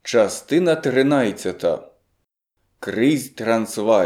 Частина 13. Крізь Трансваль.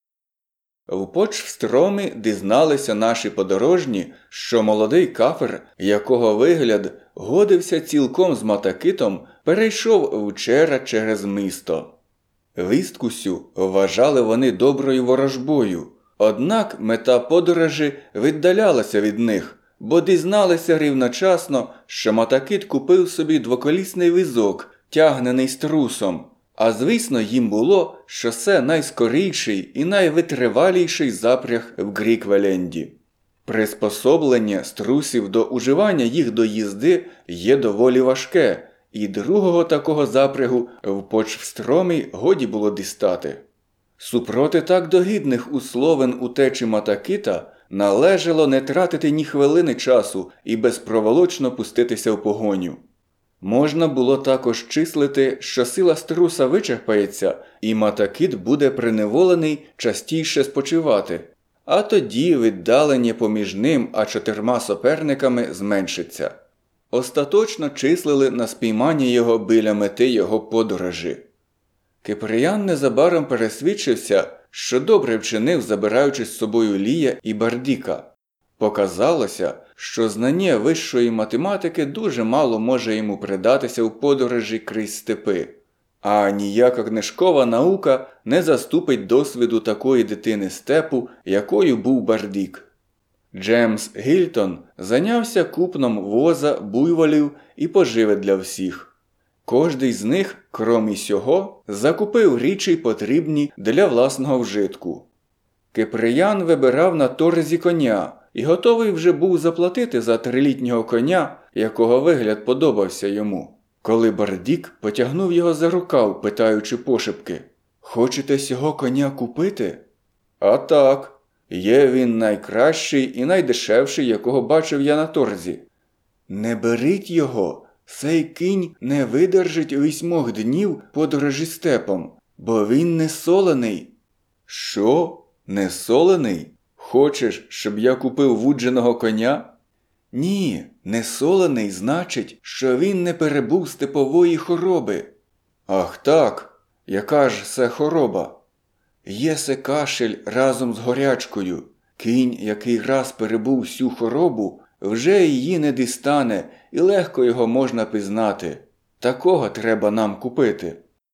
В Почвстромі дізналися наші подорожні, що молодий кафер, якого вигляд годився цілком з Матакитом, перейшов вчора через місто. Вістку сю вважали вони доброю ворожбою, однак мета подорожі віддалялася від них, бо дізналися рівночасно, що Матакит купив собі двоколісний візок, тягнений струсом. А звісно їм було, що це найскоріший і найвитриваліший запряг в Гріквеленді. Приспособлення струсів до уживання їх до їзди є доволі важке, і другого такого запрягу в Почвстромі годі було дістати. Супроти так догідних условин утечі Матакита належало не тратити ні хвилини часу і безпроволочно пуститися в погоню. Можна було також числити, що сила струса вичерпається, і Матакит буде приневолений частіше спочивати, а тоді віддалення поміж ним а 4 суперниками зменшиться. Остаточно числили на спіймання його біля мети його подорожі. Кипріян незабаром пересвідчився, що добре вчинив, забираючи з собою Лія і Бардіка. Показалося, що знання вищої математики дуже мало може йому придатися у подорожі крізь степи, а ніяка книжкова наука не заступить досвіду такої дитини степу, якою був Бардік. Джеймс Гільтон зайнявся купном воза, буйволів і поживи для всіх. Кожний з них, крім сього, закупив річі потрібні для власного вжитку. Кипріян вибирав на торзі коня і готовий вже був заплатити за 3-літнього коня, якого вигляд подобався йому. Коли Бардік потягнув його за рукав, питаючи пошепки: «Хочете сього коня купити?» «А так, є він найкращий і найдешевший, якого бачив я на торзі». «Не беріть його, цей кінь не видержить 8 днів подорожі степом, бо він не солений». «Що? Не солений? Хочеш, щоб я купив вудженого коня?» «Ні, не солений значить, що він не перебув степової хвороби». «Ах так, яка ж це хвороба?» «Є се кашель разом з горячкою. Кінь, який раз перебув всю хворобу, вже її не дістане і легко його можна пізнати. Такого треба нам купити».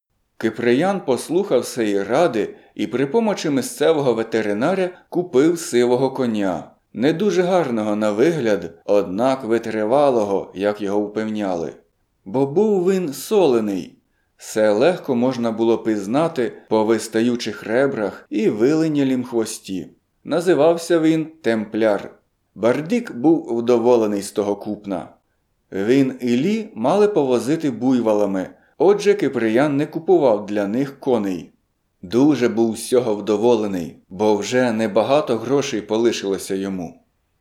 Кипріян послухав цієї ради і при помочі місцевого ветеринаря купив сивого коня. Не дуже гарного на вигляд, однак витривалого, як його впевняли. Бо був він солений. Це легко можна було пізнати по вистаючих ребрах і виленілім хвості. Називався він Темпляр. Бардік був вдоволений з того купна. Він і Лі мали повозити буйволами, отже Кипріян не купував для них коней. Дуже був з цього вдоволений, бо вже небагато грошей полишилося йому.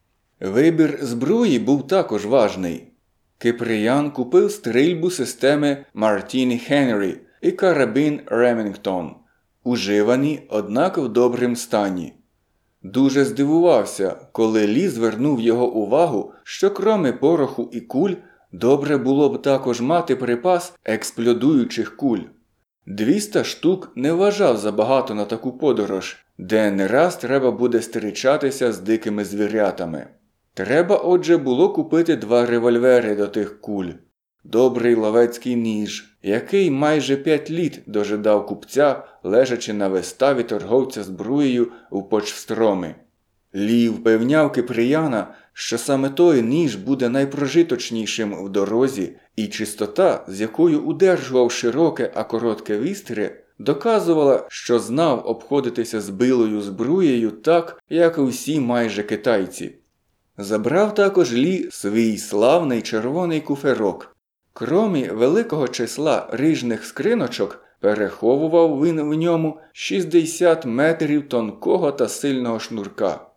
Вибір зброї був також важний. Кипріян купив стрільбу системи Мартіні Хенрі і карабін Ремінгтон, уживані, однак в добрім стані. Дуже здивувався, коли Лі звернув його увагу, що кроме пороху і куль, добре було б також мати припас експлодуючих куль. 200 штук не вважав забагато на таку подорож, де не раз треба буде стрічатися з дикими звірятами. Треба, отже, було купити 2 револьвери до тих куль. Добрий ловецький ніж, який майже 5 літ дожидав купця, лежачи на виставі торговця зброєю у Почвстромі. Лі впевняв Кипріяна, що саме той ніж буде найпрожиточнішим в дорозі, і чистота, з якою удержував широке, а коротке вістря, доказувала, що знав обходитися з билою зброєю так, як усі майже китайці. Забрав також Лі свій славний червоний куферок. Кромі великого числа ріжних скриночок, переховував він в ньому 60 метрів тонкого та сильного шнурка.